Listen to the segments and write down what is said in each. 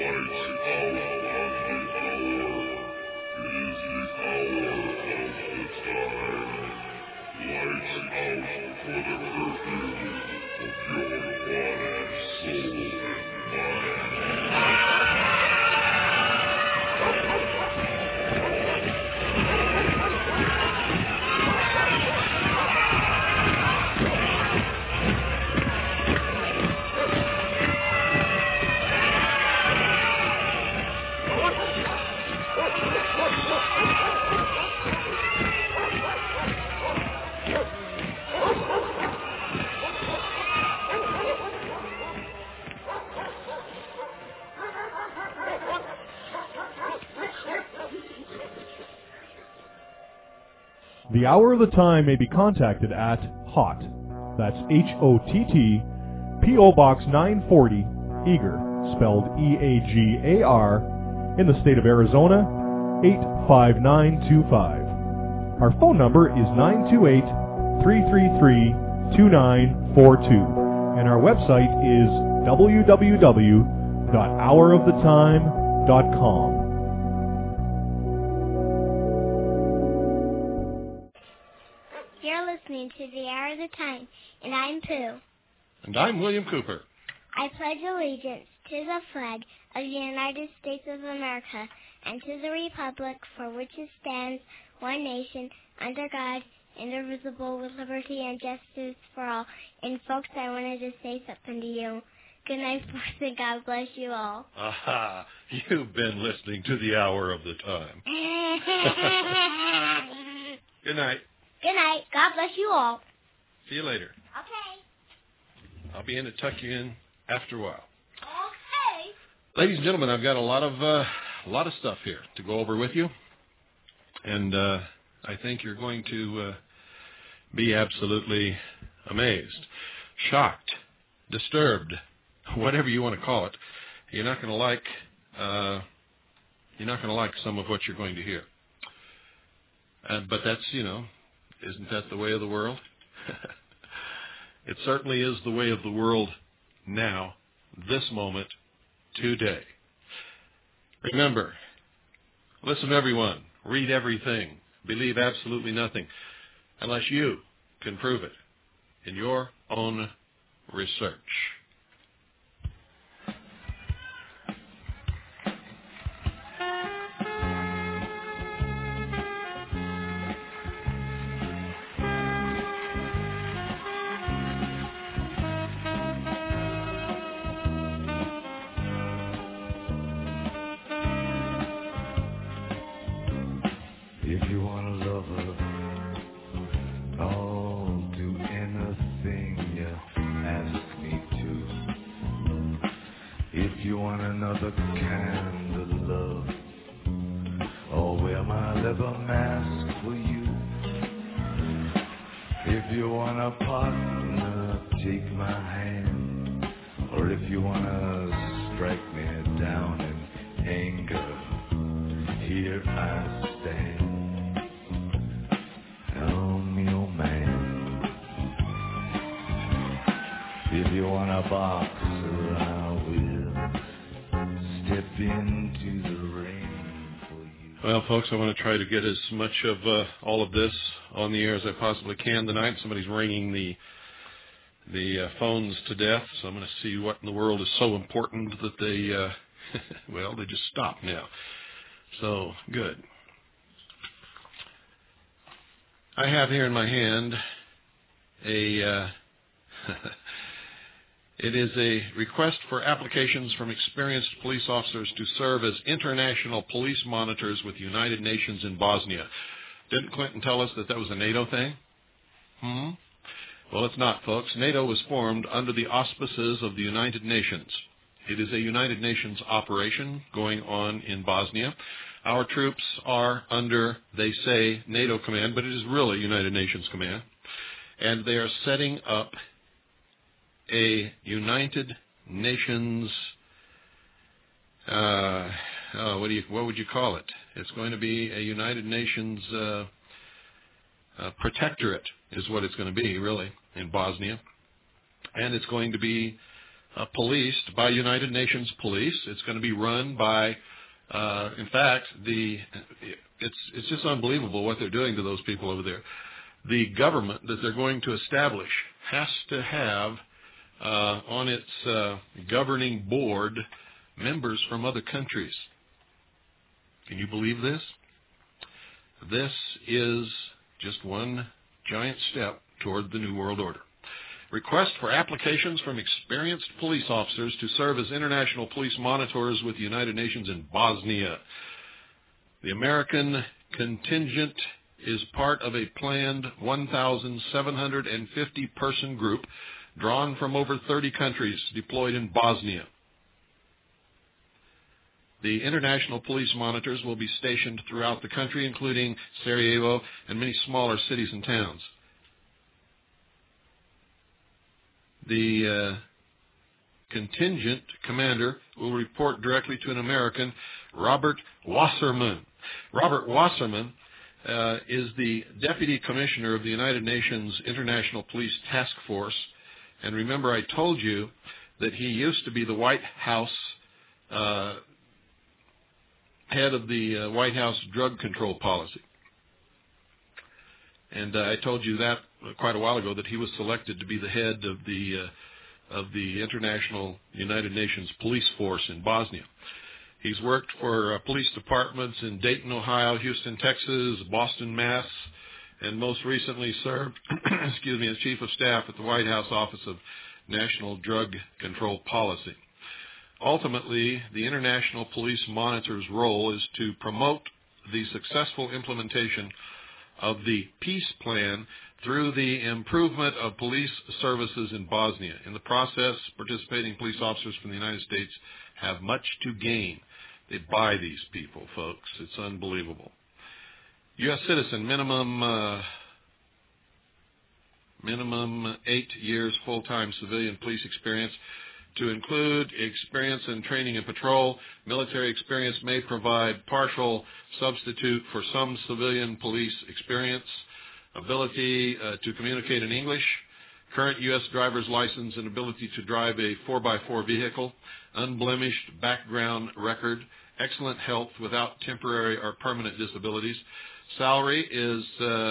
The Hour of the Time may be contacted at HOTT, that's H-O-T-T, P.O. Box 940, Eagar, spelled E-A-G-A-R, in the state of Arizona, 85925. Our phone number is 928-333-2942, and our website is www.houroftheTime.com. You're listening to The Hour of the Time, and I'm Pooh. And I'm William Cooper. I pledge allegiance to the flag of the United States of America and to the republic for which it stands, one nation, under God, indivisible, with liberty and justice for all. And folks, I wanted to say something to you. Good night, folks, and God bless you all. Aha, you've been listening to The Hour of the Time. Good night. Good night. God bless you all. See you later. Okay. I'll be in to tuck you in after a while. Okay. Ladies and gentlemen, I've got a lot of stuff here to go over with you, and I think you're going to be absolutely amazed, shocked, disturbed, whatever you want to call it. You're not going to like some of what you're going to hear. But that's, isn't that the way of the world? It certainly is the way of the world now, this moment, today. Remember, listen everyone, read everything, believe absolutely nothing, unless you can prove it in your own research. Well, folks, I want to try to get as much of all of this on the air as I possibly can tonight. Somebody's ringing the phones to death, so I'm going to see what in the world is so important that they, they just stop now. So, good. I have here in my hand it is a request for applications from experienced police officers to serve as international police monitors with the United Nations in Bosnia. Didn't Clinton tell us that was a NATO thing? Well, it's not, folks. NATO was formed under the auspices of the United Nations. It is a United Nations operation going on in Bosnia. Our troops are under, they say, NATO command, but it is really United Nations command. And they are setting up a United Nations, what would you call it? It's going to be a United Nations protectorate is what it's going to be, really, in Bosnia. And it's going to be policed by United Nations Police. It's going to be run by, in fact, it's just unbelievable what they're doing to those people over there. The government that they're going to establish has to have on its governing board members from other countries. Can you believe this? This is just one giant step toward the New World Order. Request for applications from experienced police officers to serve as international police monitors with the United Nations in Bosnia. The American contingent is part of a planned 1,750-person group drawn from over 30 countries deployed in Bosnia. The international police monitors will be stationed throughout the country, including Sarajevo and many smaller cities and towns. The contingent commander will report directly to an American, Robert Wasserman. Robert Wasserman is the Deputy Commissioner of the United Nations International Police Task Force. And remember, I told you that he used to be the White House head of the White House drug control policy. And I told you that quite a while ago, that he was selected to be the head of the International United Nations Police Force in Bosnia. He's worked for police departments in Dayton, Ohio, Houston, Texas, Boston, Mass., and most recently served as Chief of Staff at the White House Office of National Drug Control Policy. Ultimately, the International Police Monitor's role is to promote the successful implementation of the peace plan through the improvement of police services in Bosnia. In the process, participating police officers from the United States have much to gain. They buy these people, folks. It's unbelievable. U.S. citizen, minimum 8 years full-time civilian police experience, to include experience in training and patrol. Military experience may provide partial substitute for some civilian police experience. Ability to communicate in English. Current U.S. driver's license and ability to drive a 4x4 vehicle. Unblemished background record. Excellent health without temporary or permanent disabilities. Salary is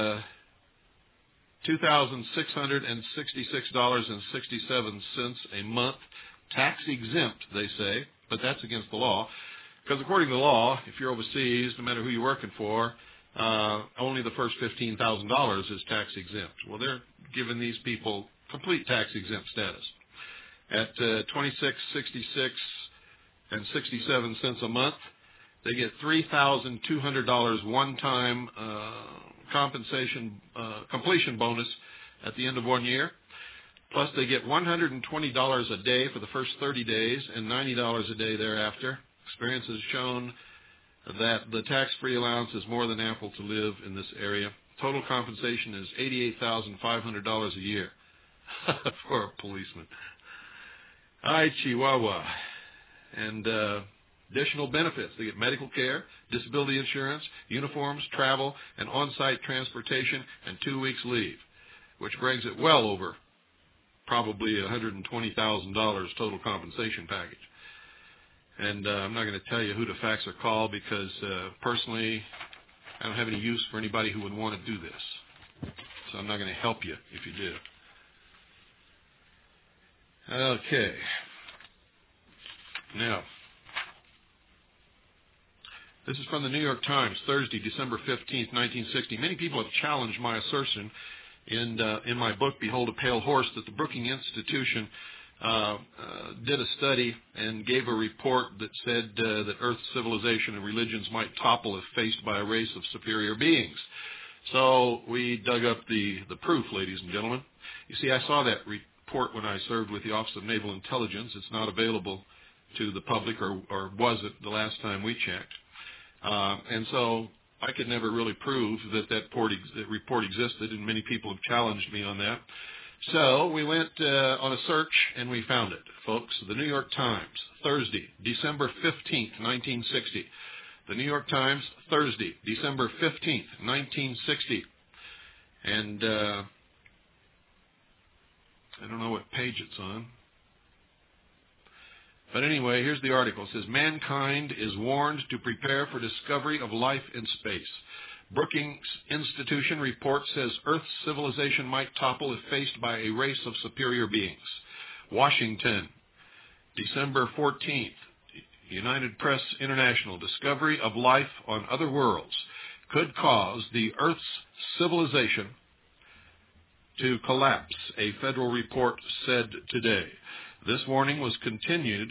$2,666.67 a month. Tax exempt, they say, but that's against the law. Because according to the law, if you're overseas, no matter who you're working for, only the first $15,000 is tax exempt. Well, they're giving these people complete tax exempt status. At $26.66 and 67 cents a month, they get $3,200 one-time compensation completion bonus at the end of 1 year. Plus, they get $120 a day for the first 30 days and $90 a day thereafter. Experience has shown that the tax-free allowance is more than ample to live in this area. Total compensation is $88,500 a year for a policeman. Ay, Chihuahua. And additional benefits. They get medical care, disability insurance, uniforms, travel, and on-site transportation, and 2 weeks leave, which brings it well over probably $120,000 total compensation package. And I'm not going to tell you who to fax or call because personally I don't have any use for anybody who would want to do this. So I'm not going to help you if you do. Okay. Now, this is from the New York Times, Thursday, December 15th, 1960. Many people have challenged my assertion in my book, Behold a Pale Horse, that the Brookings Institution did a study and gave a report that said that Earth's civilization and religions might topple if faced by a race of superior beings. So we dug up the proof, ladies and gentlemen. You see, I saw that report when I served with the Office of Naval Intelligence. It's not available to the public, or was it the last time we checked. And so I could never really prove that report existed, and many people have challenged me on that. So we went on a search, and we found it, folks. The New York Times, Thursday, December 15th, 1960. The New York Times, Thursday, December 15th, 1960. And I don't know what page it's on. But anyway, here's the article. It says, mankind is warned to prepare for discovery of life in space. Brookings Institution report says Earth's civilization might topple if faced by a race of superior beings. Washington, December 14th, United Press International, discovery of life on other worlds could cause the Earth's civilization to collapse, a federal report said today. This warning was contained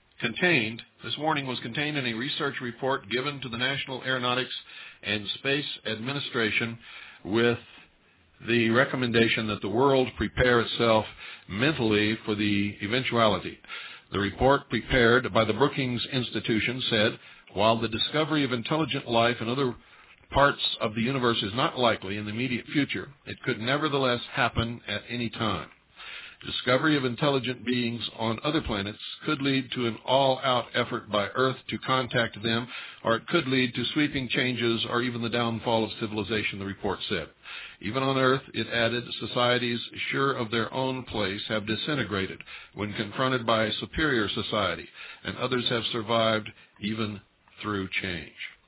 in a research report given to the National Aeronautics and Space Administration with the recommendation that the world prepare itself mentally for the eventuality. The report prepared by the Brookings Institution said, while the discovery of intelligent life in other parts of the universe is not likely in the immediate future, it could nevertheless happen at any time. Discovery of intelligent beings on other planets could lead to an all-out effort by Earth to contact them, or it could lead to sweeping changes or even the downfall of civilization, the report said. Even on Earth, it added, societies sure of their own place have disintegrated when confronted by a superior society, and others have survived even through change.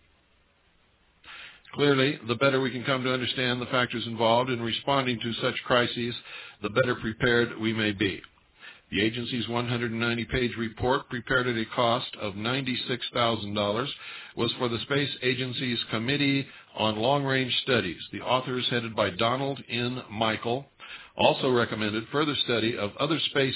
Clearly, the better we can come to understand the factors involved in responding to such crises, the better prepared we may be. The agency's 190-page report, prepared at a cost of $96,000, was for the Space Agency's Committee on Long-Range Studies. The authors, headed by Donald N. Michael, also recommended further study of other space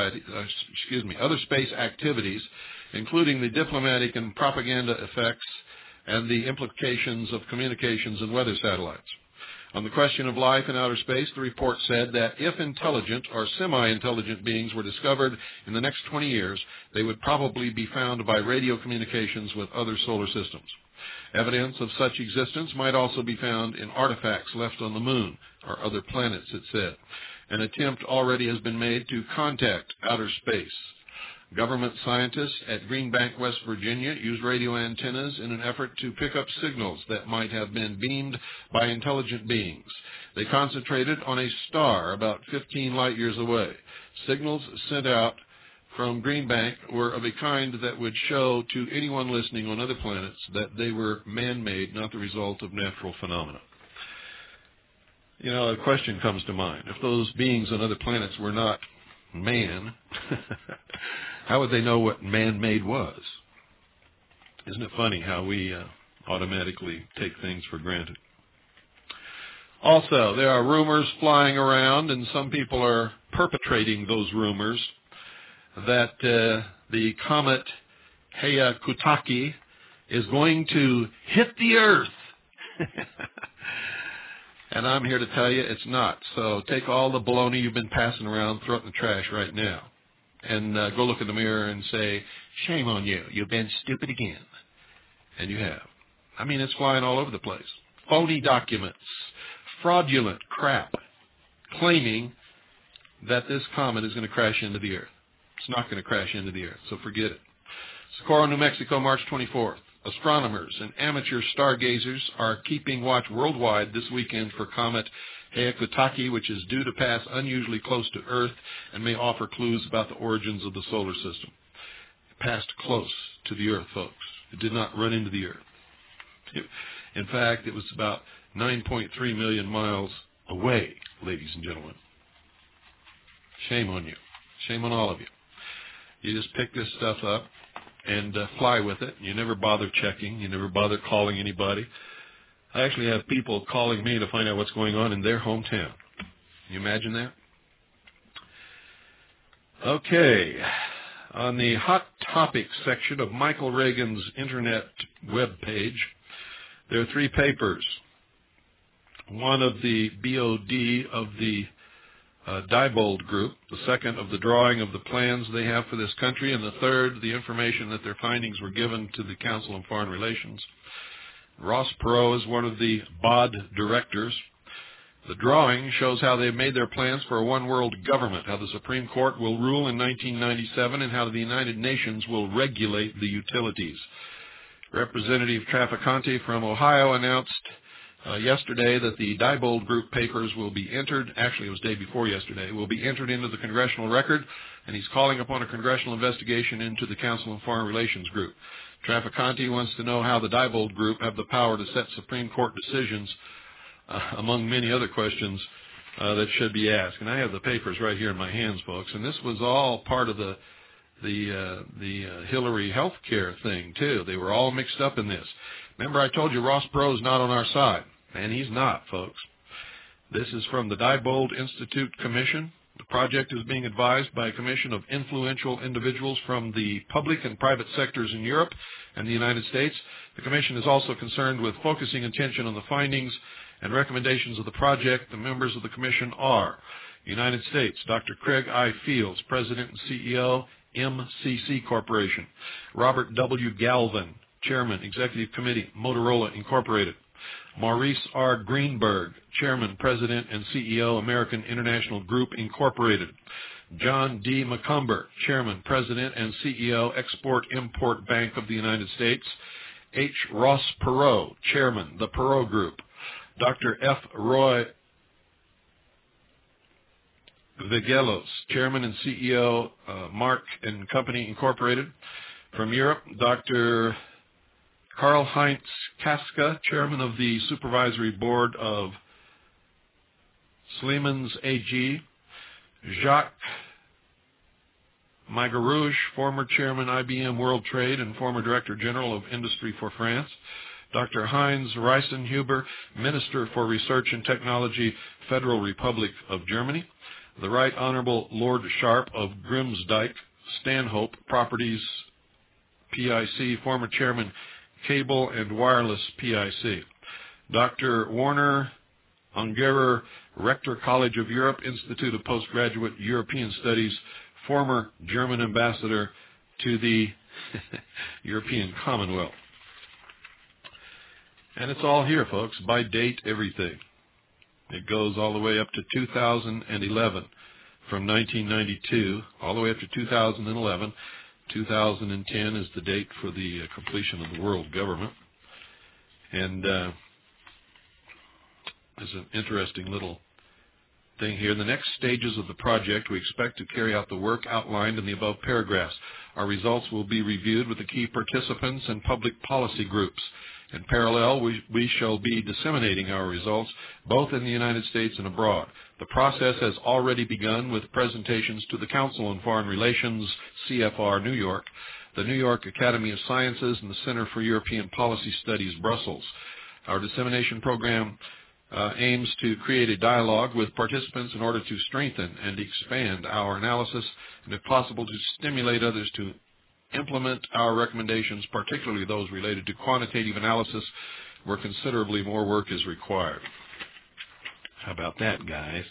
activities, including the diplomatic and propaganda effects and the implications of communications and weather satellites. On the question of life in outer space, the report said that if intelligent or semi-intelligent beings were discovered in the next 20 years, they would probably be found by radio communications with other solar systems. Evidence of such existence might also be found in artifacts left on the moon or other planets, it said. An attempt already has been made to contact outer space. Government scientists at Green Bank, West Virginia, used radio antennas in an effort to pick up signals that might have been beamed by intelligent beings. They concentrated on a star about 15 light years away. Signals sent out from Green Bank were of a kind that would show to anyone listening on other planets that they were man-made, not the result of natural phenomena. You know, a question comes to mind. If those beings on other planets were not man, how would they know what man-made was? Isn't it funny how we automatically take things for granted? Also, there are rumors flying around, and some people are perpetrating those rumors, that the comet Hyakutake is going to hit the Earth. And I'm here to tell you it's not. So take all the baloney you've been passing around, throw it in the trash right now. And go look in the mirror and say, shame on you. You've been stupid again. And you have. I mean, it's flying all over the place. Phony documents, fraudulent crap, claiming that this comet is going to crash into the Earth. It's not going to crash into the Earth, so forget it. Socorro, New Mexico, March 24th. Astronomers and amateur stargazers are keeping watch worldwide this weekend for comet Hyakutake, which is due to pass unusually close to Earth and may offer clues about the origins of the solar system. It passed close to the Earth, folks. It did not run into the Earth. In fact, it was about 9.3 million miles away, ladies and gentlemen. Shame on you. Shame on all of you. You just pick this stuff up and fly with it. You never bother checking. You never bother calling anybody. I actually have people calling me to find out what's going on in their hometown. Can you imagine that? Okay. On the Hot Topics section of Michael Reagan's internet web page, there are 3 papers. One of the BOD of the Diebold Group, the second of the drawing of the plans they have for this country, and the third, the information that their findings were given to the Council on Foreign Relations. Ross Perot is one of the BOD directors. The drawing shows how they've made their plans for a one-world government, how the Supreme Court will rule in 1997, and how the United Nations will regulate the utilities. Representative Trafficante from Ohio announced yesterday that the Diebold Group papers will be entered, actually it was day before yesterday, will be entered into the congressional record, and he's calling upon a congressional investigation into the Council on Foreign Relations Group. Trafficante wants to know how the Diebold Group have the power to set Supreme Court decisions, among many other questions that should be asked. And I have the papers right here in my hands, folks, and this was all part of the Hillary health care thing, too. They were all mixed up in this. Remember, I told you Ross Perot's not on our side, and he's not, folks. This is from the Diebold Institute Commission. The project is being advised by a commission of influential individuals from the public and private sectors in Europe and the United States. The commission is also concerned with focusing attention on the findings and recommendations of the project. The members of the commission are United States, Dr. Craig I. Fields, President and CEO, MCC Corporation. Robert W. Galvin, Chairman, Executive Committee, Motorola Incorporated. Maurice R. Greenberg, Chairman, President, and CEO, American International Group Incorporated. John D. McCumber, Chairman, President, and CEO, Export-Import Bank of the United States. H. Ross Perot, Chairman, The Perot Group. Dr. F. Roy Vagelos, Chairman and CEO, Mark and Company Incorporated. From Europe, Dr. Karl-Heinz Kaska, Chairman of the Supervisory Board of Siemens AG. Jacques Magarouge, former Chairman IBM World Trade and former Director General of Industry for France. Dr. Heinz Reisenhuber, Minister for Research and Technology, Federal Republic of Germany. The Right Honorable Lord Sharp of Grimsdyke Stanhope Properties PIC, former Chairman Cable and Wireless PIC. Dr. Warner Ungerer, Rector College of Europe, Institute of Postgraduate European Studies, former German ambassador to the European Commonwealth. And it's all here, folks, by date, everything. It goes all the way up to 2011, from 1992, all the way up to 2011. 2010 is the date for the completion of the world government. And there's an interesting little thing here. The next stages of the project, we expect to carry out the work outlined in the above paragraphs. Our results will be reviewed with the key participants and public policy groups. In parallel, we shall be disseminating our results both in the United States and abroad. The process has already begun with presentations to the Council on Foreign Relations, CFR, New York, the New York Academy of Sciences, and the Center for European Policy Studies, Brussels. Our dissemination program aims to create a dialogue with participants in order to strengthen and expand our analysis and, if possible, to stimulate others to implement our recommendations, particularly those related to quantitative analysis, where considerably more work is required. How about that, guys?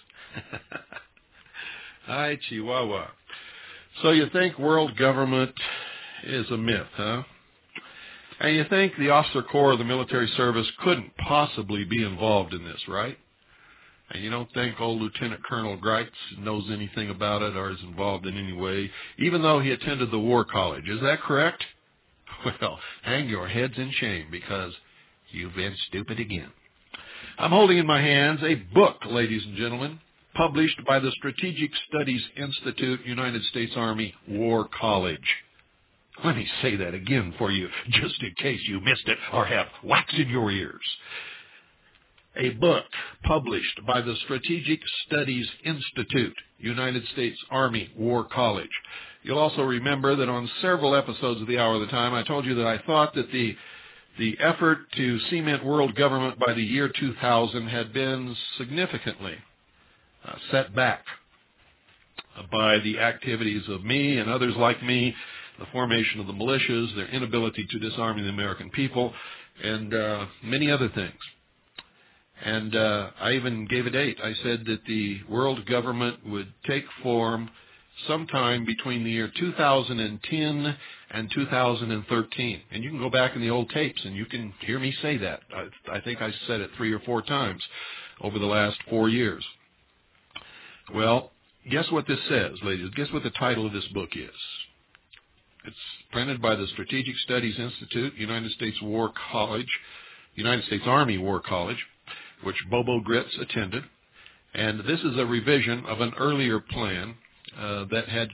Hi, Chihuahua. So you think world government is a myth, huh? And you think the officer corps of the military service couldn't possibly be involved in this, right? And you don't think old Lieutenant Colonel Greitz knows anything about it or is involved in any way, even though he attended the War College. Is that correct? Well, hang your heads in shame, because you've been stupid again. I'm holding in my hands a book, ladies and gentlemen, published by the Strategic Studies Institute, United States Army War College. Let me say that again for you, just in case you missed it or have wax in your ears. A book published by the Strategic Studies Institute, United States Army War College. You'll also remember that on several episodes of the Hour of the Time, I told you that I thought that the effort to cement world government by the year 2000 had been significantly set back by the activities of me and others like me, the formation of the militias, their inability to disarm the American people, and many other things. And I even gave a date. I said that the world government would take form sometime between the year 2010 and 2013. And you can go back in the old tapes and you can hear me say that. I think I said it 3 or 4 times over the last 4 years. Well, guess what this says, ladies? Guess what the title of this book is? It's printed by the Strategic Studies Institute, United States War College, United States Army War College. which Bobo Gritz attended. And this is a revision of an earlier plan that had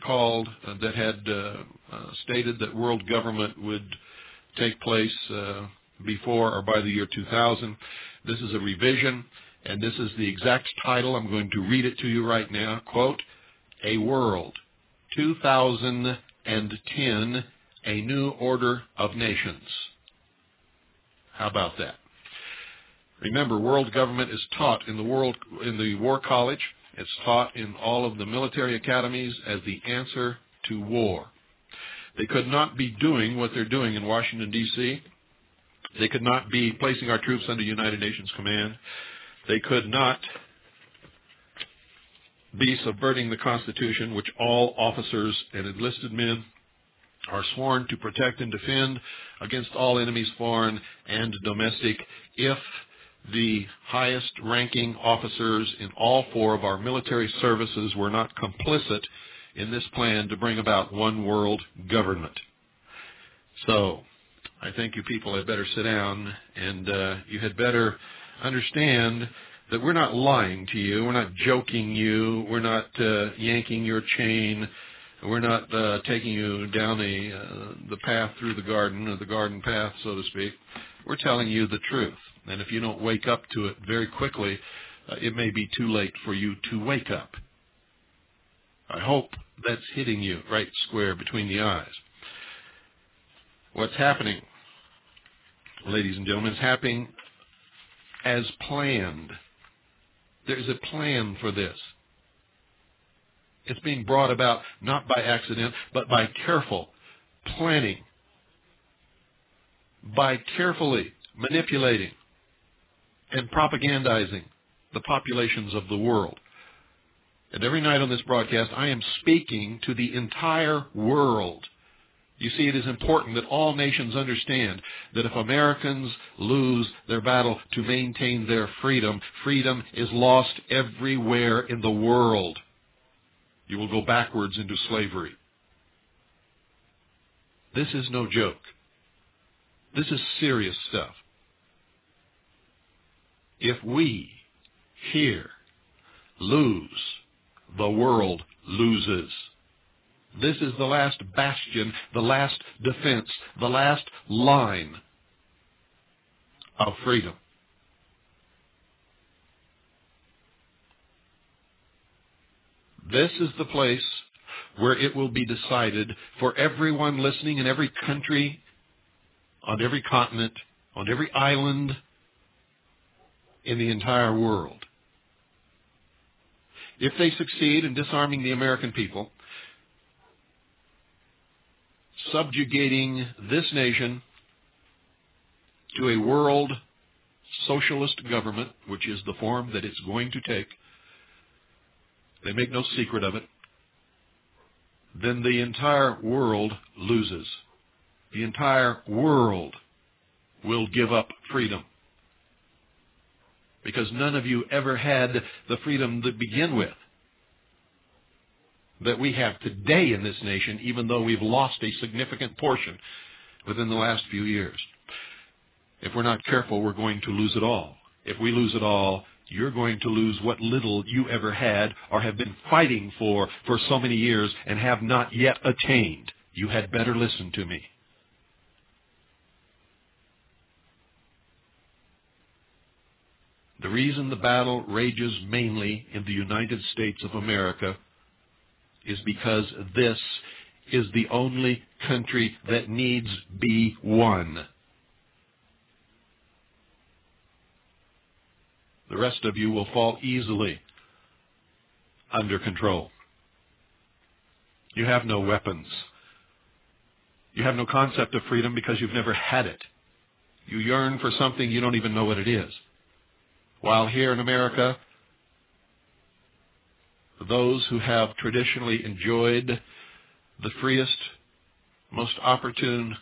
stated that world government would take place before or by the year 2000. This is a revision, and this is the exact title. I'm going to read it to you right now. Quote, A World, 2010, A New Order of Nations. How about that? Remember, world government is taught in the War College. It's taught in all of the military academies as the answer to war. They could not be doing what they're doing in Washington, D.C. They could not be placing our troops under United Nations command. They could not be subverting the Constitution, which all officers and enlisted men are sworn to protect and defend against all enemies, foreign and domestic, if the highest-ranking officers in all four of our military services were not complicit in this plan to bring about one world government. So, I think you people had better sit down, and you had better understand that we're not lying to you, we're not joking you, we're not yanking your chain, we're not taking you down the path through the garden, or the garden path, so to speak. We're telling you the truth. And if you don't wake up to it very quickly, it may be too late for you to wake up. I hope that's hitting you right square between the eyes. What's happening, ladies and gentlemen, is happening as planned. There's a plan for this. It's being brought about not by accident, but by careful planning, by carefully manipulating and propagandizing the populations of the world. And every night on this broadcast, I am speaking to the entire world. You see, it is important that all nations understand that if Americans lose their battle to maintain their freedom, freedom is lost everywhere in the world. You will go backwards into slavery. This is no joke. This is serious stuff. If we here lose, the world loses. This is the last bastion, the last defense, the last line of freedom. This is the place where it will be decided for everyone listening in every country, on every continent, on every island in the entire world. If they succeed in disarming the American people, subjugating this nation to a world socialist government, which is the form that it's going to take, they make no secret of it, then the entire world loses. The entire world will give up freedom. Because none of you ever had the freedom to begin with that we have today in this nation, even though we've lost a significant portion within the last few years. If we're not careful, we're going to lose it all. If we lose it all, you're going to lose what little you ever had or have been fighting for so many years and have not yet attained. You had better listen to me. The reason the battle rages mainly in the United States of America is because this is the only country that needs be won. The rest of you will fall easily under control. You have no weapons. You have no concept of freedom because you've never had it. You yearn for something you don't even know what it is. While here in America, those who have traditionally enjoyed the freest, most opportune,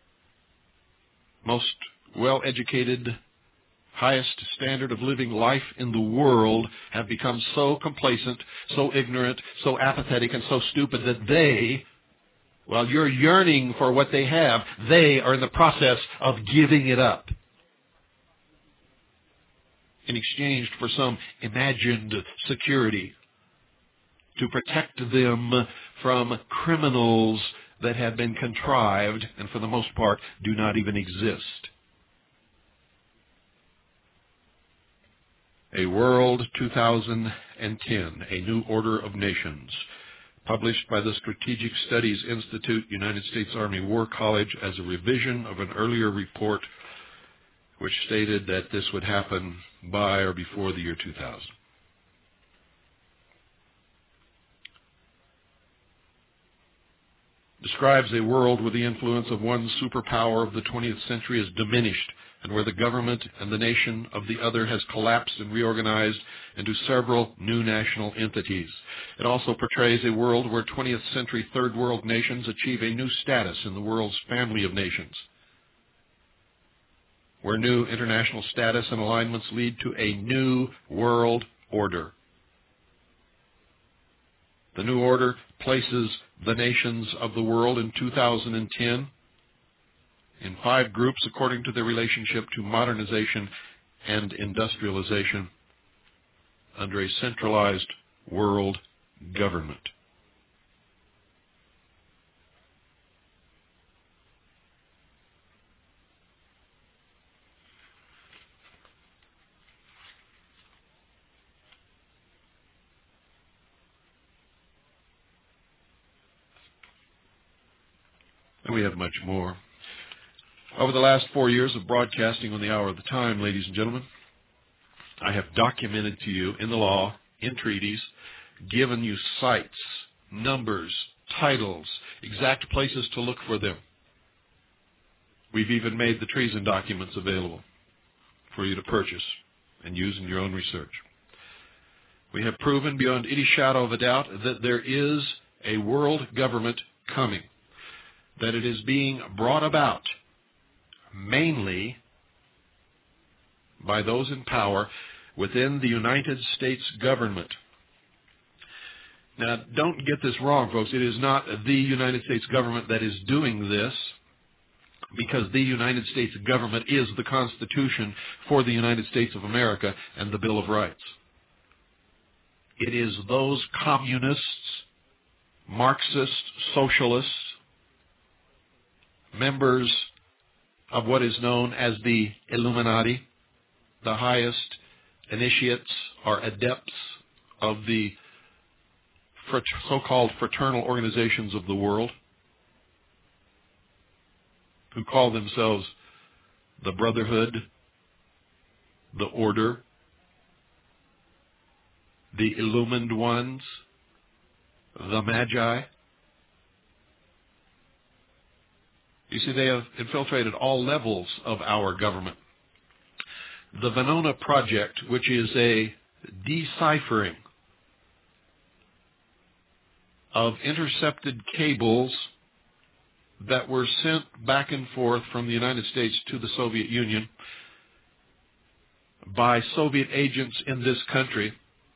most well-educated, highest standard of living life in the world have become so complacent, so ignorant, so apathetic, and so stupid that they, while you're yearning for what they have, they are in the process of giving it up. in exchange for some imagined security to protect them from criminals that have been contrived and for the most part do not even exist. A World 2010, A New Order of Nations, published by the Strategic Studies Institute, United States Army War College, as a revision of an earlier report which stated that this would happen by or before the year 2000. Describes a world where the influence of one superpower of the 20th century is diminished and where the government and the nation of the other has collapsed and reorganized into several new national entities. It also portrays a world where 20th century third world nations achieve a new status in the world's family of nations, where new international status and alignments lead to a new world order. The new order places the nations of the world in 2010 in 5 groups according to their relationship to modernization and industrialization under a centralized world government. And we have much more. Over the last 4 years of broadcasting on the Hour of the Time, ladies and gentlemen, I have documented to you in the law, in treaties, given you sites, numbers, titles, exact places to look for them. We've even made the treason documents available for you to purchase and use in your own research. We have proven beyond any shadow of a doubt that there is a world government coming, that it is being brought about mainly by those in power within the United States government. Now, don't get this wrong, folks. It is not the United States government that is doing this, because the United States government is the Constitution for the United States of America and the Bill of Rights. It is those communists, Marxists, socialists, members of what is known as the Illuminati, the highest initiates or adepts of the so-called fraternal organizations of the world, who call themselves the Brotherhood, the Order, the Illumined Ones, the Magi. You see, they have infiltrated all levels of our government. The Venona Project, which is a deciphering of intercepted cables that were sent back and forth from the United States to the Soviet Union by Soviet agents in this country,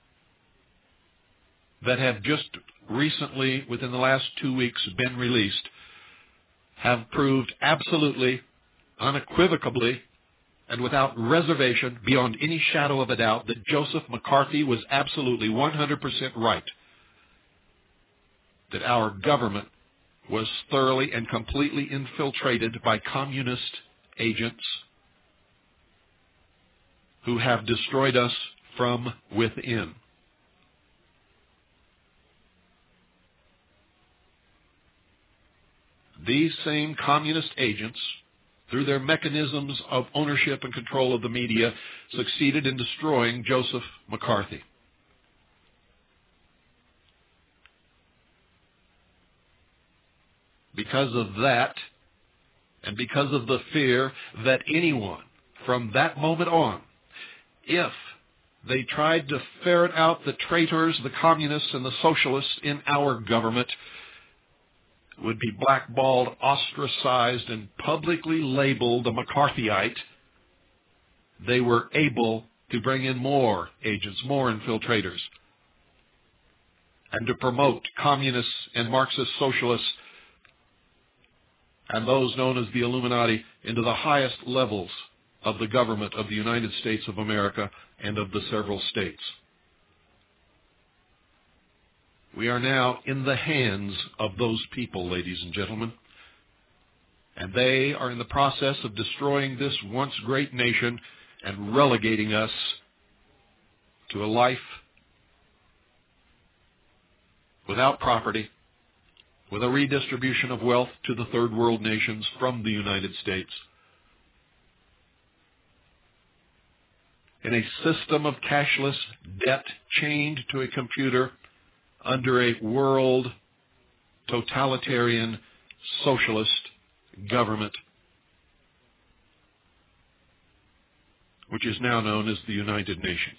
that have just recently, within the last 2 weeks, been released, have proved absolutely, unequivocally, and without reservation, beyond any shadow of a doubt, that Joseph McCarthy was absolutely 100% right. That our government was thoroughly and completely infiltrated by communist agents who have destroyed us from within. These same communist agents, through their mechanisms of ownership and control of the media, succeeded in destroying Joseph McCarthy. Because of that, and because of the fear that anyone from that moment on, if they tried to ferret out the traitors, the communists, and the socialists in our government, would be blackballed, ostracized, and publicly labeled a McCarthyite, they were able to bring in more agents, more infiltrators, and to promote communists and Marxist socialists and those known as the Illuminati into the highest levels of the government of the United States of America and of the several states. We are now in the hands of those people, ladies and gentlemen, and they are in the process of destroying this once great nation and relegating us to a life without property, with a redistribution of wealth to the third world nations from the United States, in a system of cashless debt chained to a computer under a world totalitarian socialist government, which is now known as the United Nations.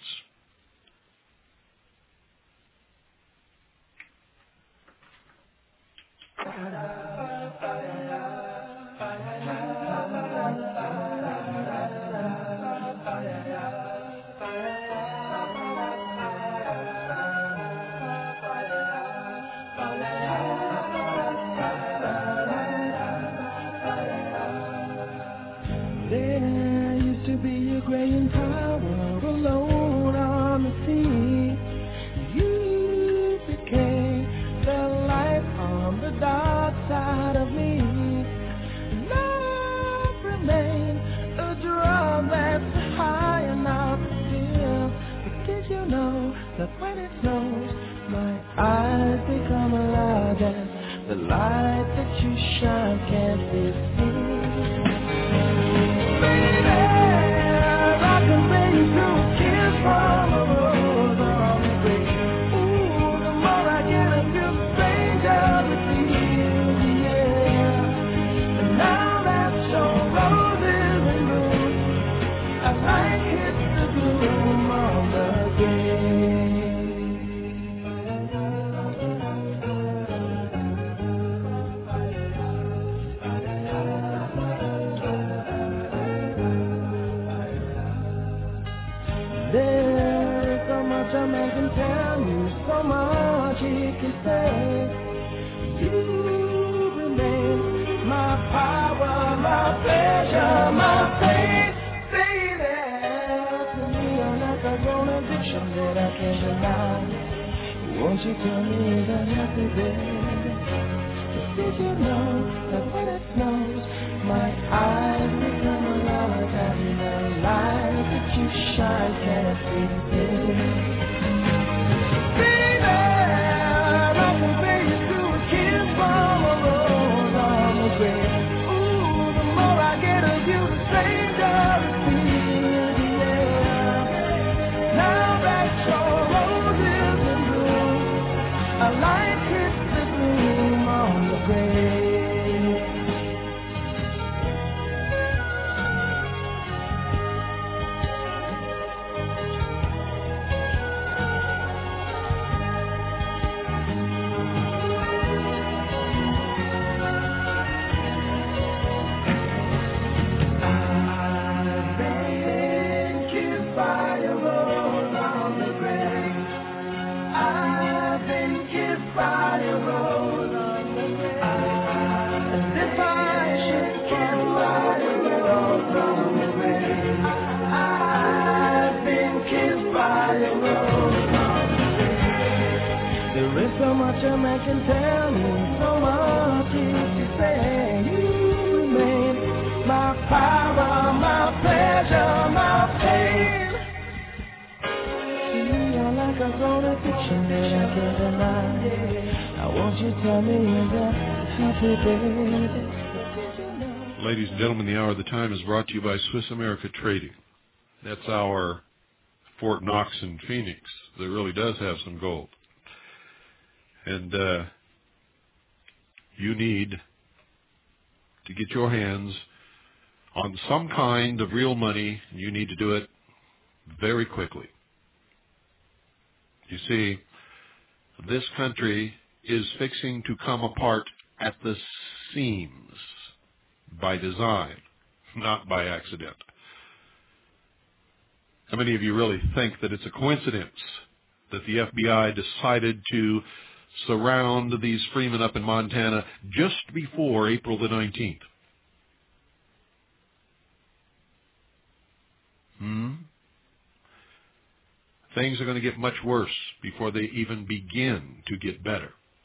There used to be a great power alone on the sea. You became the light on the dark side of me. Love remained a drum that's high enough to feel. But did you know that when it snows, my eyes become alive and the light that you shine can't be seen? Baby, I can bring you to a kiss from a rose on the grave. Ooh, the more I get of you, the stranger it feels, yeah. And now that your roses and blue, a light hits the gloom on the grave. There's so much a man can tell you, so much he can say. You remain my power, my pleasure, my pain. Baby, to me you're like a grown addiction that I can't deny. Won't you tell me that happy baby? But did you know that when it snows, my eyes become alive and the light that you shine can't be hid. Baby, I can bring you to a kiss from a rose on the grave. Ooh, the more I get of you, the stranger it feels, yeah. Now that your rose is in bloom, a light hits the gloom on the grave. So much a man can tell me, so much he can say. You remain my power, my pleasure, my pain. To me, you're like a grown addiction that I can't deny. Now won't you tell me is that happy baby? Ladies and gentlemen, the Hour of the Time is brought to you by Swiss America Trading. That's our Fort Knox in Phoenix. That really does have some gold. And you need to get your hands on some kind of real money, and you need to do it very quickly. You see, this country is fixing to come apart at the seams by design, not by accident. How many of you really think that it's a coincidence that the FBI decided to surround these freemen up in Montana just before April the 19th? things are going to get much worse before they even begin to get better.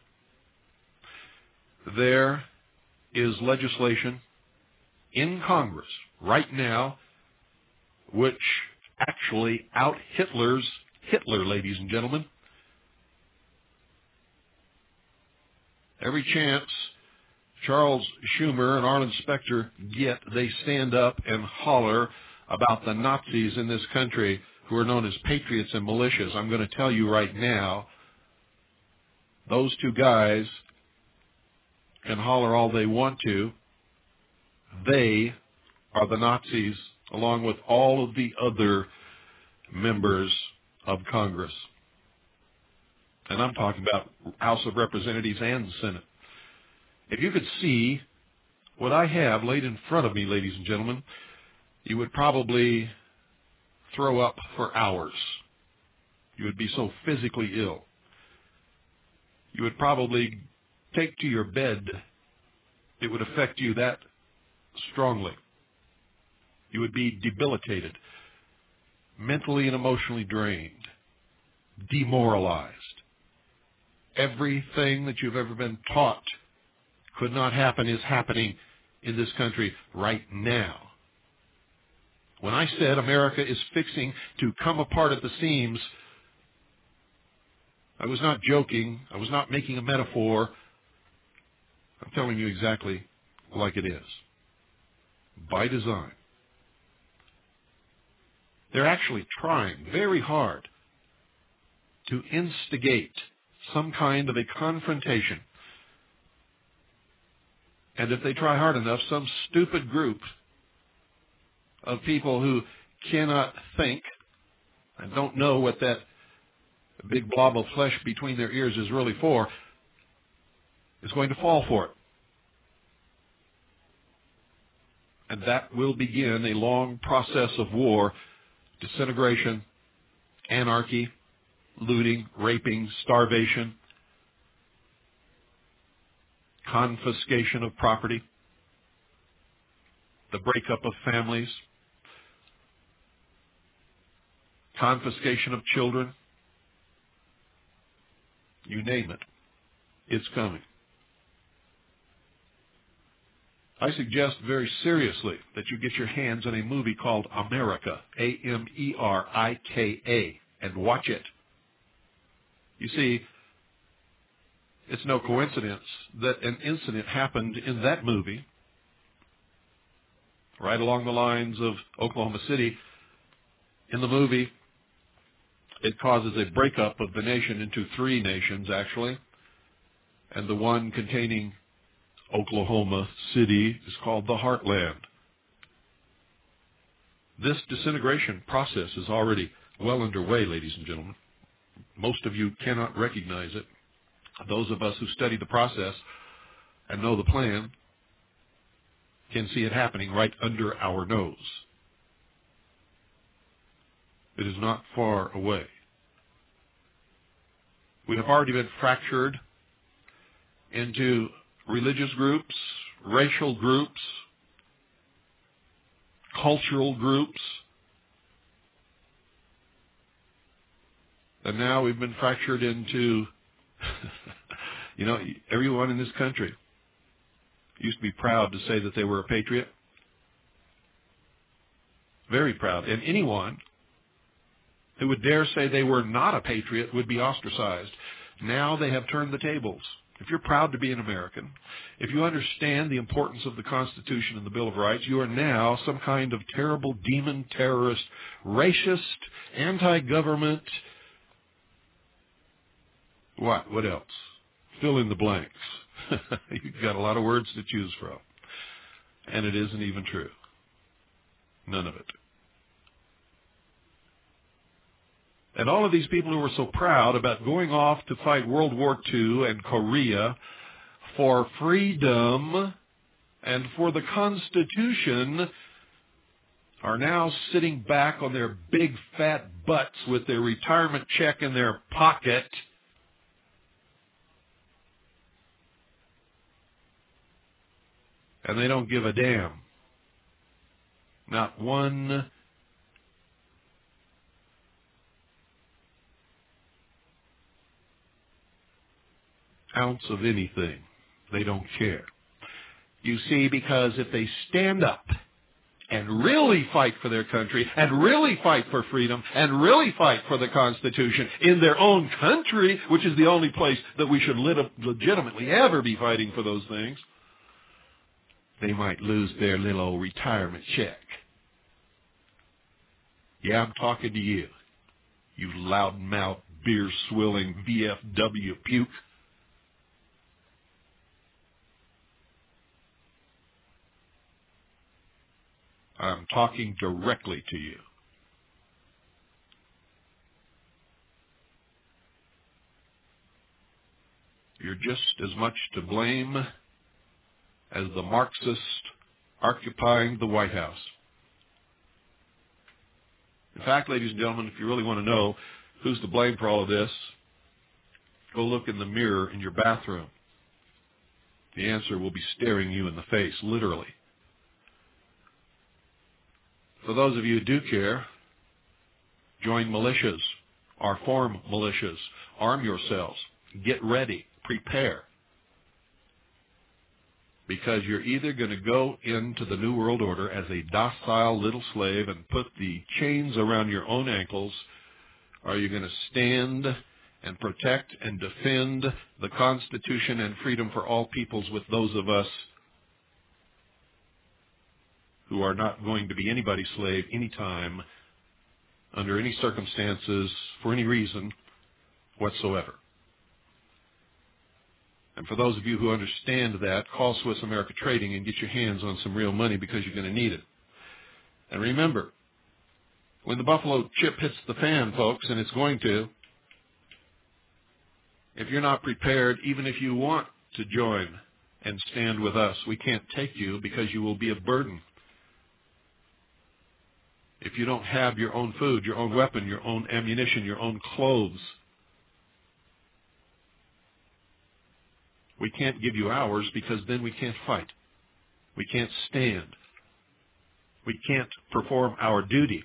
There is legislation in Congress right now which actually out-Hitlers Hitler, ladies and gentlemen. Every chance Charles Schumer and Arlen Specter get, they stand up and holler about the Nazis in this country who are known as patriots and militias. I'm going to tell you right now, those two guys can holler all they want to. They are the Nazis, along with all of the other members of Congress. And I'm talking about House of Representatives and Senate. If you could see what I have laid in front of me, ladies and gentlemen, you would probably throw up for hours. You would be so physically ill. You would probably take to your bed. It would affect you that strongly. You would be debilitated, mentally and emotionally drained, demoralized. Everything that you've ever been taught could not happen is happening in this country right now. When I said America is fixing to come apart at the seams, I was not joking. I was not making a metaphor. I'm telling you exactly like it is. By design. They're actually trying very hard to instigate some kind of a confrontation. And if they try hard enough, some stupid group of people who cannot think and don't know what that big blob of flesh between their ears is really for, is going to fall for it. And that will begin a long process of war, disintegration, anarchy, looting, raping, starvation, confiscation of property, the breakup of families, confiscation of children, you name it, it's coming. I suggest very seriously that you get your hands on a movie called America, Amerika, and watch it. You see, it's no coincidence that an incident happened in that movie, right along the lines of Oklahoma City. In the movie, it causes a breakup of the nation into 3 nations, actually, and the one containing Oklahoma City is called the Heartland. This disintegration process is already well underway, ladies and gentlemen. Most of you cannot recognize it. Those of us who study the process and know the plan can see it happening right under our nose. It is not far away. We have already been fractured into religious groups, racial groups, cultural groups, and now we've been fractured into, everyone in this country used to be proud to say that they were a patriot. Very proud. And anyone who would dare say they were not a patriot would be ostracized. Now they have turned the tables. If you're proud to be an American, if you understand the importance of the Constitution and the Bill of Rights, you are now some kind of terrible demon terrorist, racist, anti-government. What else? Fill in the blanks. You've got a lot of words to choose from. And it isn't even true. None of it. And all of these people who were so proud about going off to fight World War II and Korea for freedom and for the Constitution are now sitting back on their big fat butts with their retirement check in their pocket, and they don't give a damn. Not one ounce of anything. They don't care. You see, because if they stand up and really fight for their country, and really fight for freedom, and really fight for the Constitution in their own country, which is the only place that we should legitimately ever be fighting for those things, they might lose their little old retirement check. Yeah, I'm talking to you, you loudmouth, beer-swilling VFW puke. I'm talking directly to you. You're just as much to blame as the Marxist occupying the White House. In fact, ladies and gentlemen, if you really want to know who's to blame for all of this, go look in the mirror in your bathroom. The answer will be staring you in the face, literally. For those of you who do care, join militias or form militias. Arm yourselves. Get ready. Prepare. Because you're either going to go into the New World Order as a docile little slave and put the chains around your own ankles, or you're going to stand and protect and defend the Constitution and freedom for all peoples with those of us who are not going to be anybody's slave anytime, under any circumstances, for any reason whatsoever. And for those of you who understand that, call Swiss America Trading and get your hands on some real money, because you're going to need it. And remember, when the buffalo chip hits the fan, folks, and it's going to, if you're not prepared, even if you want to join and stand with us, we can't take you, because you will be a burden. If you don't have your own food, your own weapon, your own ammunition, your own clothes, we can't give you ours, because then we can't fight. We can't stand. We can't perform our duty.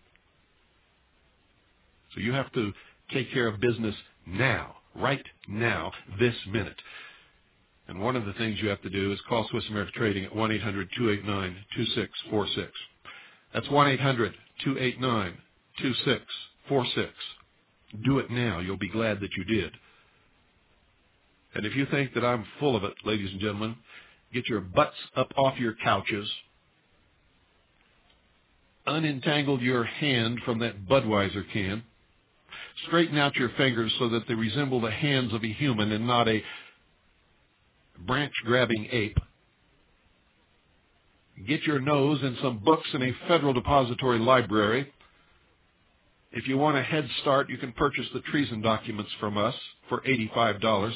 So you have to take care of business now, right now, this minute. And one of the things you have to do is call Swiss America Trading at 1-800-289-2646. That's 1-800-289-2646. Do it now. You'll be glad that you did. And if you think that I'm full of it, ladies and gentlemen, get your butts up off your couches, unentangle your hand from that Budweiser can, straighten out your fingers so that they resemble the hands of a human and not a branch-grabbing ape. Get your nose in some books in a Federal Depository Library. If you want a head start, you can purchase the treason documents from us for $85.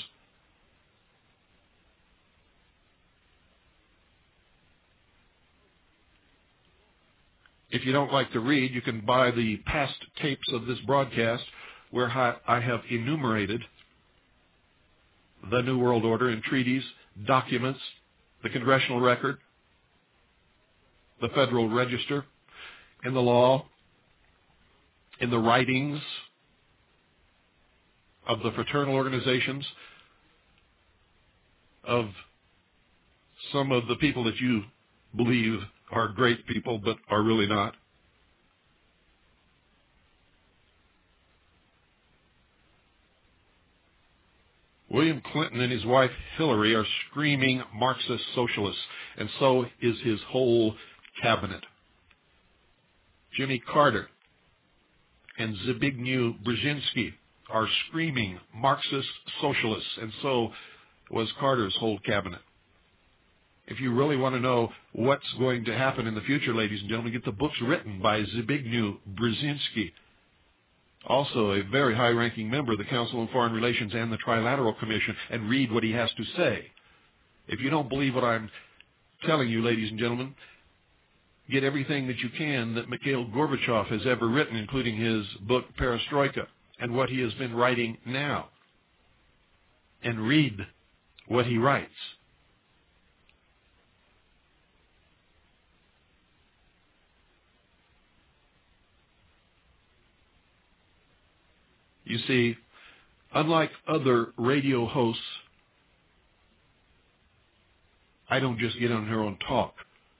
If you don't like to read, you can buy the past tapes of this broadcast where I have enumerated the New World Order in treaties, documents, the Congressional Record, the Federal Register, in the law, in the writings of the fraternal organizations, of some of the people that you believe are great people but are really not. William Clinton and his wife Hillary are screaming Marxist socialists, and so is his whole cabinet. Jimmy Carter and Zbigniew Brzezinski are screaming Marxist socialists, and so was Carter's whole cabinet. If you really want to know what's going to happen in the future, ladies and gentlemen, get the books written by Zbigniew Brzezinski, also a very high-ranking member of the Council on Foreign Relations and the Trilateral Commission, and read what he has to say. If you don't believe what I'm telling you, ladies and gentlemen, get everything that you can that Mikhail Gorbachev has ever written, including his book Perestroika, and what he has been writing now, and read what he writes. You see, unlike other radio hosts I don't just get on here and talk.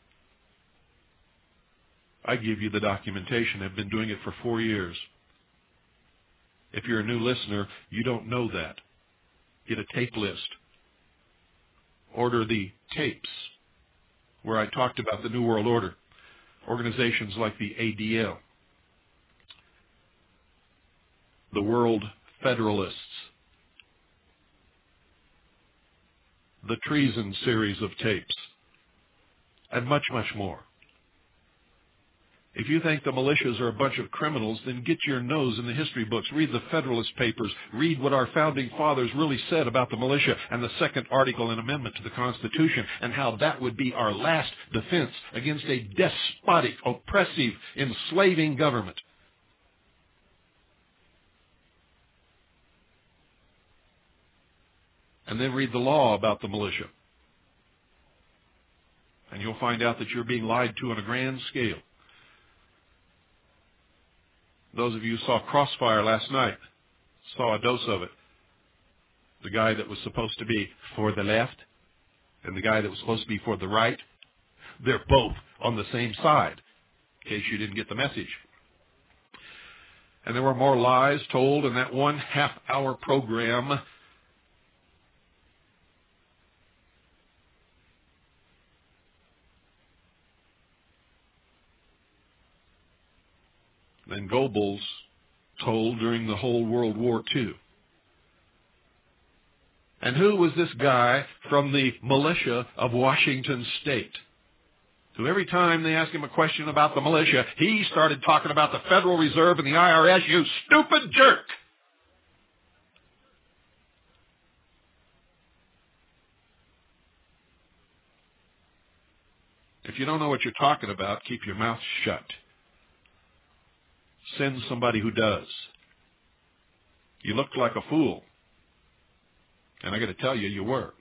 I give you the documentation. I've been doing it for 4 years. If you're a new listener, you don't know that. Get a tape list. Order the tapes where I talked about the New World Order. Organizations like the ADL, the World Federalists, the Treason series of tapes, and much, much more. If you think the militias are a bunch of criminals, then get your nose in the history books. Read the Federalist Papers. Read what our founding fathers really said about the militia and the second article and amendment to the Constitution, and how that would be our last defense against a despotic, oppressive, enslaving government. And then read the law about the militia. And you'll find out that you're being lied to on a grand scale. Those of you who saw Crossfire last night saw a dose of it. The guy that was supposed to be for the left and the guy that was supposed to be for the right, they're both on the same side, in case you didn't get the message. And there were more lies told in that 1.5 hour program than Goebbels told during the whole World War II. And who was this guy from the militia of Washington State, who every time they asked him a question about the militia, he started talking about the Federal Reserve and the IRS? You stupid jerk! If you don't know what you're talking about, keep your mouth shut. Send somebody who does. You looked like a fool. And I got to tell you, you were.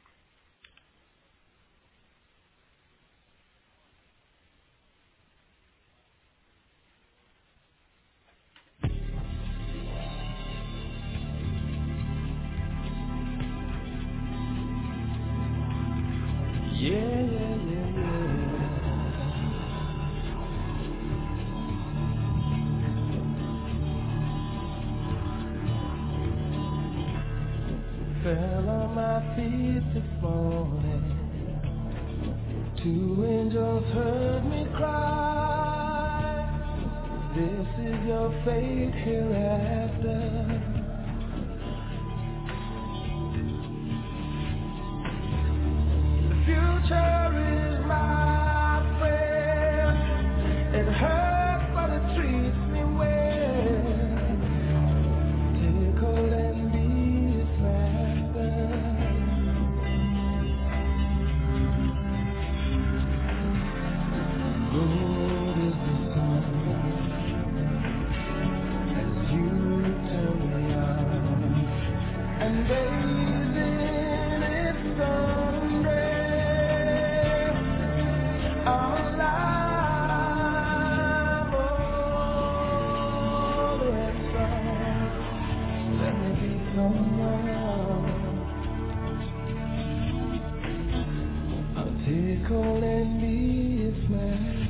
Fell on my feet this morning. 2 angels heard me cry. This is your fate hereafter. The future is my friend. It hurts, but it treats me well. Take hold and be its master. Lord is the sun as you turn me on and bathe in its sun rays. I'm alive, oh, that song. Let me be someone. I'll take hold and be its master.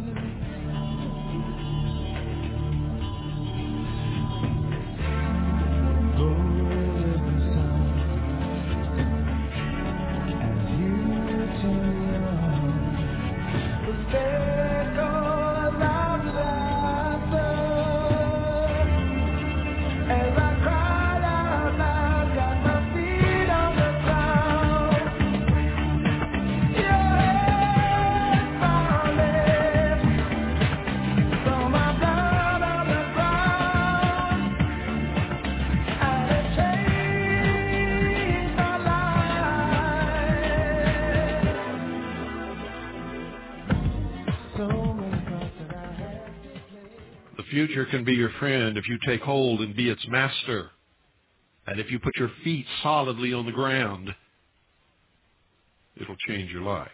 The future can be your friend if you take hold and be its master. And if you put your feet solidly on the ground, it'll change your life.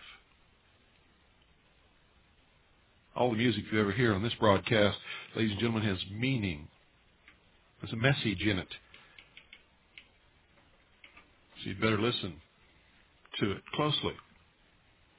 All the music you ever hear on this broadcast, ladies and gentlemen, has meaning. There's a message in it. So you'd better listen to it closely.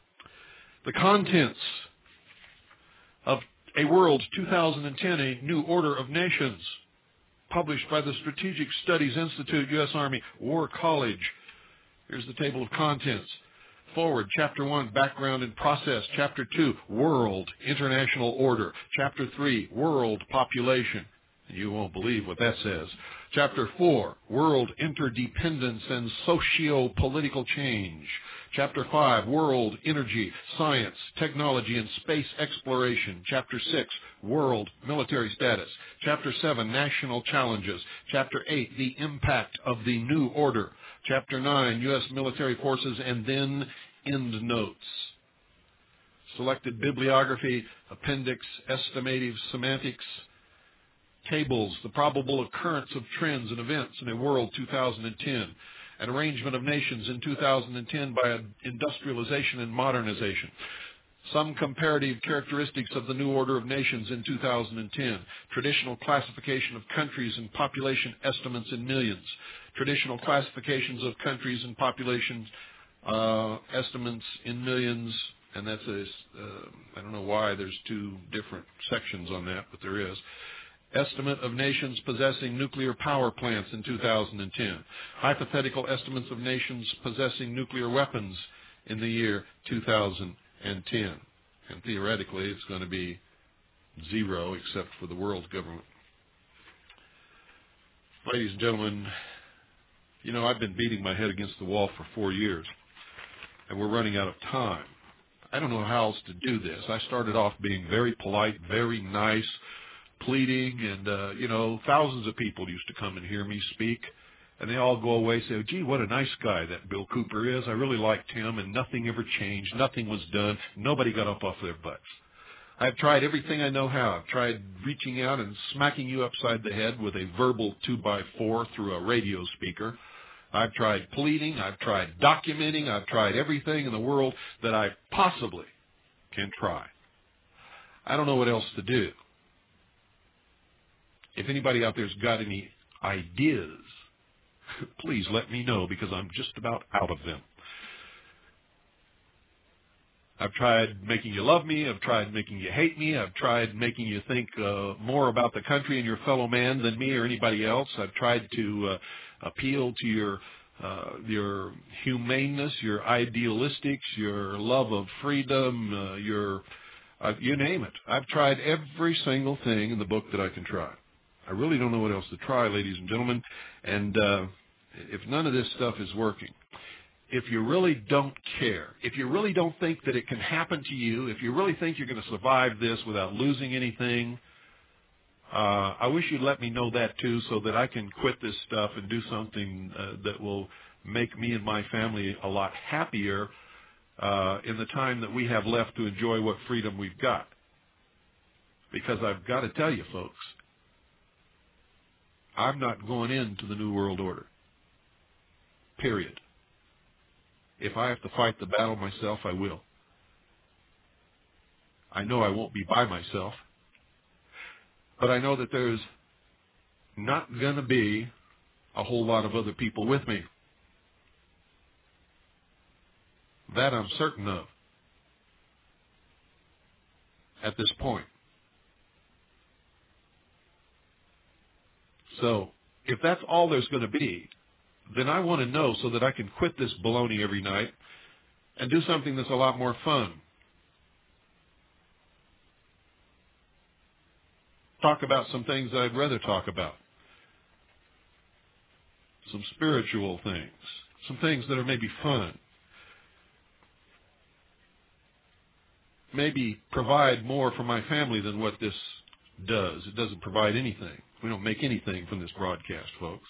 The contents of A World 2010, A New Order of Nations, published by the Strategic Studies Institute, U.S. Army War College. Here's the table of contents. Forward, Chapter 1, Background and Process. Chapter 2, World, International Order. Chapter 3, World Population. You won't believe what that says. Chapter 4, World Interdependence and Socio-Political Change. Chapter 5, World Energy, Science, Technology, and Space Exploration. Chapter 6, World Military Status. Chapter 7, National Challenges. Chapter 8, The Impact of the New Order. Chapter 9, U.S. Military Forces, and then Endnotes. Selected bibliography, appendix, estimative semantics, tables, the probable occurrence of trends and events in A World 2010, an arrangement of nations in 2010 by industrialization and modernization, some comparative characteristics of the New Order of Nations in 2010, traditional classification of countries and population estimates in millions, traditional classifications of countries and population estimates in millions, and that's I don't know why there's two different sections on that, but there is. Estimate of nations possessing nuclear power plants in 2010. Hypothetical estimates of nations possessing nuclear weapons in the year 2010. And theoretically, it's going to be 0 except for the world government. Ladies and gentlemen, you know, I've been beating my head against the wall for 4 years, and we're running out of time. I don't know how else to do this. I started off being very polite, very nice, pleading, and, you know, thousands of people used to come and hear me speak, and they all go away and say, oh, gee, what a nice guy that Bill Cooper is. I really liked him, and nothing ever changed. Nothing was done. Nobody got up off their butts. I've tried everything I know how. I've tried reaching out and smacking you upside the head with a verbal 2x4 through a radio speaker. I've tried pleading. I've tried documenting. I've tried everything in the world that I possibly can try. I don't know what else to do. If anybody out there's got any ideas, please let me know, because I'm just about out of them. I've tried making you love me. I've tried making you hate me. I've tried making you think more about the country and your fellow man than me or anybody else. I've tried to appeal to your humaneness, your idealistics, your love of freedom, you name it. I've tried every single thing in the book that I can try. I really don't know what else to try, ladies and gentlemen. And if none of this stuff is working, if you really don't care, if you really don't think that it can happen to you, if you really think you're going to survive this without losing anything, I wish you'd let me know that too, so that I can quit this stuff and do something that will make me and my family a lot happier in the time that we have left to enjoy what freedom we've got. Because I've got to tell you, folks, I'm not going into the New World Order. Period. If I have to fight the battle myself, I will. I know I won't be by myself, but I know that there's not going to be a whole lot of other people with me. That I'm certain of at this point. So, if that's all there's going to be, then I want to know so that I can quit this baloney every night and do something that's a lot more fun. Talk about some things I'd rather talk about. Some spiritual things. Some things that are maybe fun. Maybe provide more for my family than what this does. It doesn't provide anything. We don't make anything from this broadcast, folks.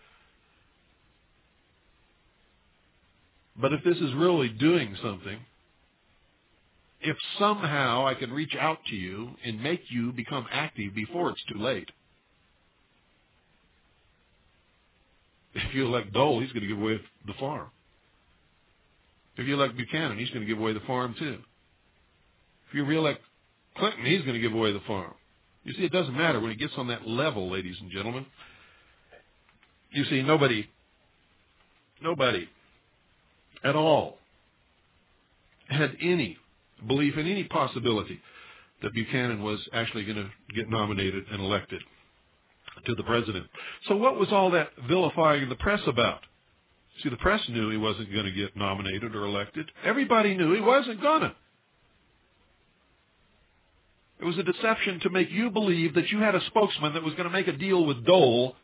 But if this is really doing something, if somehow I can reach out to you and make you become active before it's too late. If you elect Dole, he's going to give away the farm. If you elect Buchanan, he's going to give away the farm too. If you reelect Clinton, he's going to give away the farm. You see, it doesn't matter when it gets on that level, ladies and gentlemen. You see, nobody at all had any belief in any possibility that Buchanan was actually going to get nominated and elected to the president. So what was all that vilifying in the press about? See, the press knew he wasn't going to get nominated or elected. Everybody knew he wasn't going to. It was a deception to make you believe that you had a spokesman that was going to make a deal with Dole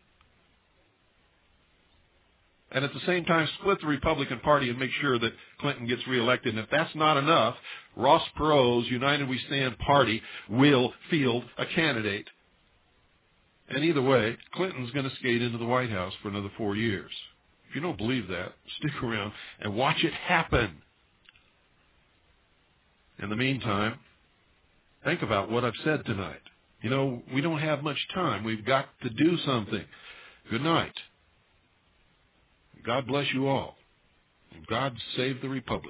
and at the same time split the Republican Party and make sure that Clinton gets reelected. And if that's not enough, Ross Perot's United We Stand party will field a candidate. And either way, Clinton's going to skate into the White House for another 4 years. If you don't believe that, stick around and watch it happen. In the meantime, think about what I've said tonight. You know, we don't have much time. We've got to do something. Good night. God bless you all. God save the Republic.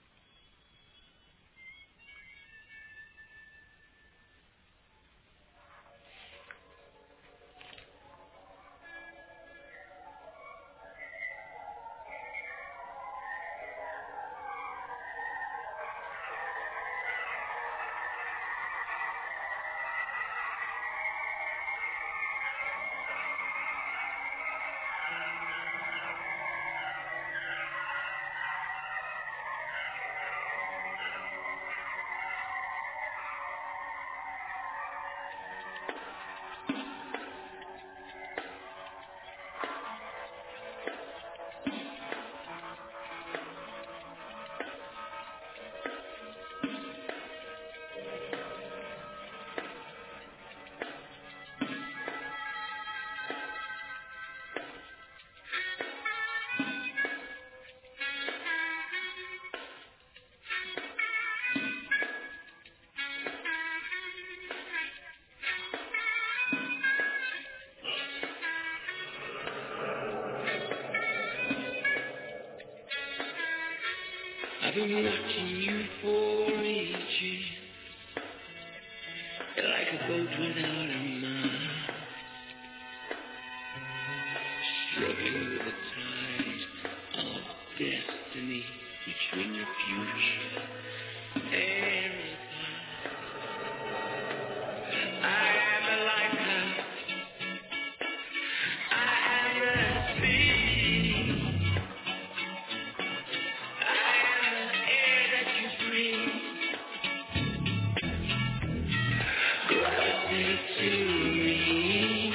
I've been watching you for ages, like a boat without a mast, struggling with the tide of destiny between your future and the past. I am a lighthouse, I am a sea, I am the air that you breathe. Gravitate to me.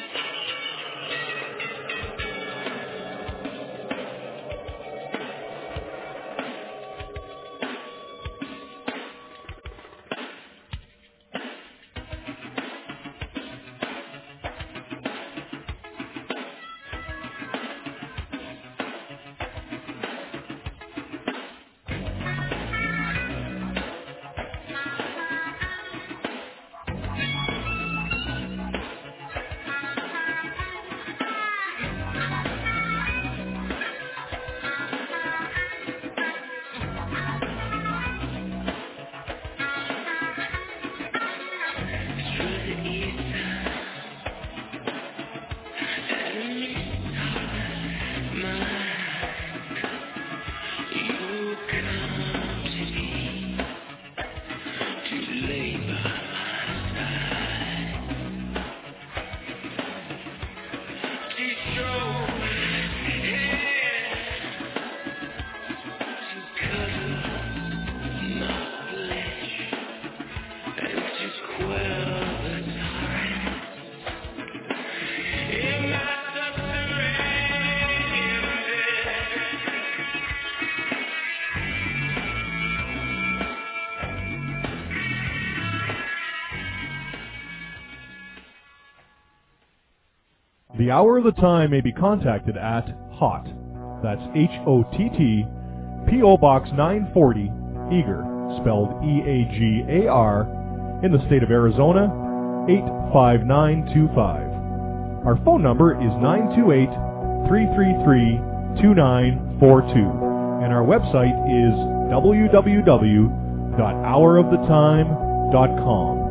The Hour of the Time may be contacted at HOTT, that's H-O-T-T, P.O. Box 940, Eager, spelled E-A-G-A-R, in the state of Arizona, 85925. Our phone number is 928-333-2942, and our website is www.houroftetime.com.